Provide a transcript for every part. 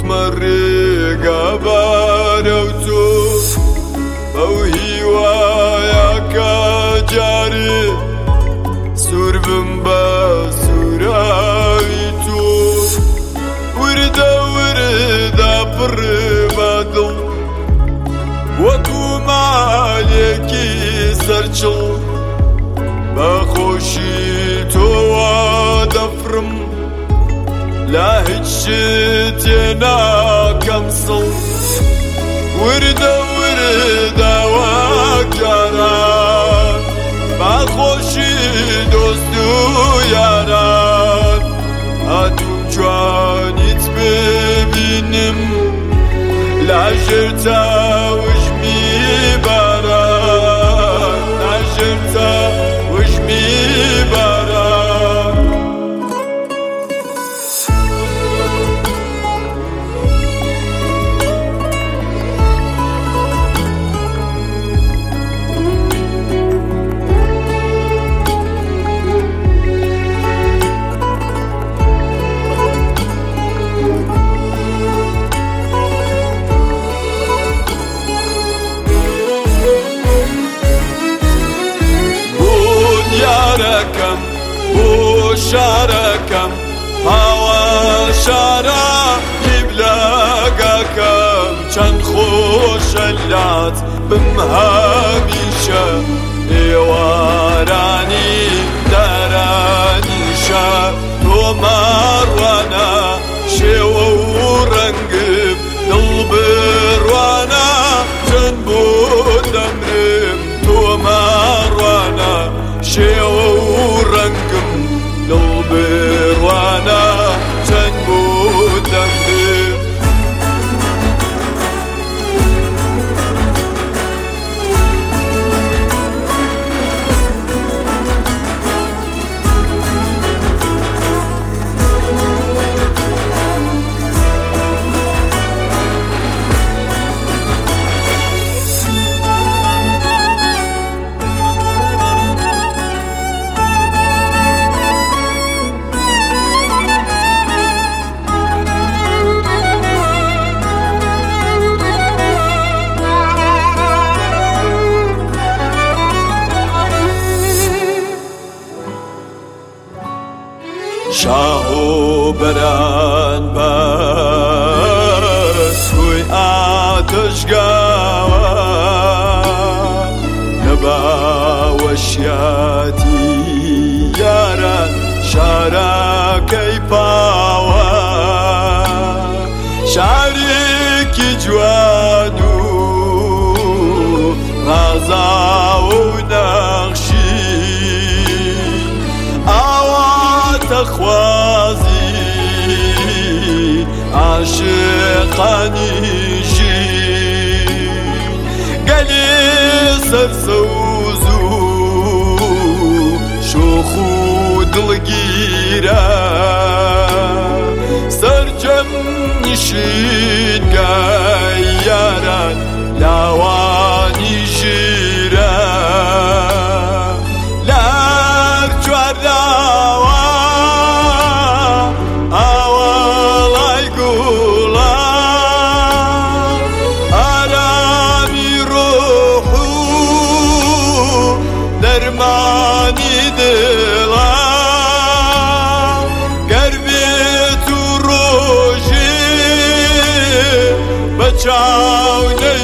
ڕێگە بارە و تۆ بەو هیوایەکە جارێ سوور بم بە سووراوی تۆ وردە وردە پڕ بە دڵ وەکو مالێکی سەرچڵ بە خۆشی تۆوە دەفرم لا هیچ شتێ ناکەم سڵ وردە وردە وەک جاران بە خۆشی دۆست و یاران هاتووم جوانیت ببینم لاژێر تاوژمی باران لاژێر تاوژمی باران بۆ شارەکەم هاوا شارە قیبلەگەکەم چەند خۆشە لات بم هەمیشە ئێوارانی دارانیشە تۆ ماڕوانە شێوە و ڕەنگم دڵ بڕوانە چەند بۆ دەمرم تۆ ماڕوانە شێوە و ڕەنگم دڵ بڕوانە چەند بۆ دەمرم شاه و بەران بەر سوی ئاتەشگاوە لە باوەشیاتی یاران شارەکەی پاوە شارێکی جوان و ڕازاوە و نەخشی خوازی عاشقانیشی گەلی سەرسەوز و شۆخ و دڵگیرە سەرجەم نیشینگای یاران لاوانی ژیرە لەر چوارلاوە درمانی دڵە گەر بێت و ڕۆژێ بە چاو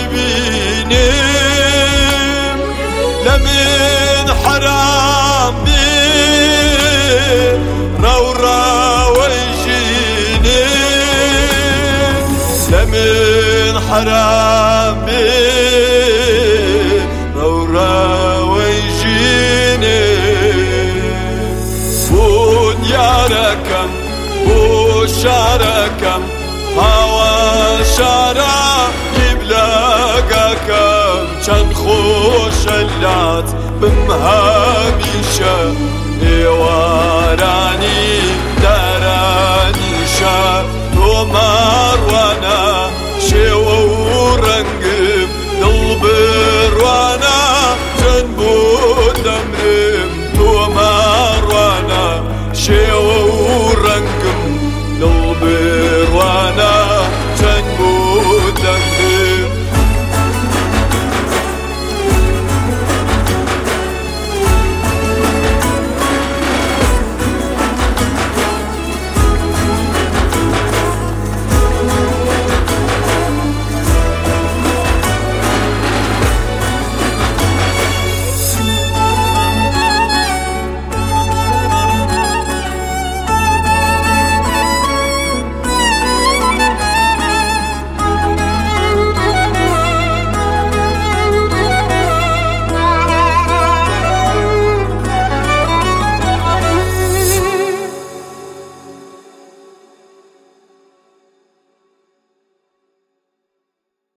نەیبینم لە من حەرام بێ ڕەوڕاوەی ژینم لە من حەرام بێ بۆ شارەکەم هاوا شارە قیبلەگەکەم چەند خۆشە لات بم هەمیشە ئێوارانی دارانیشە تۆ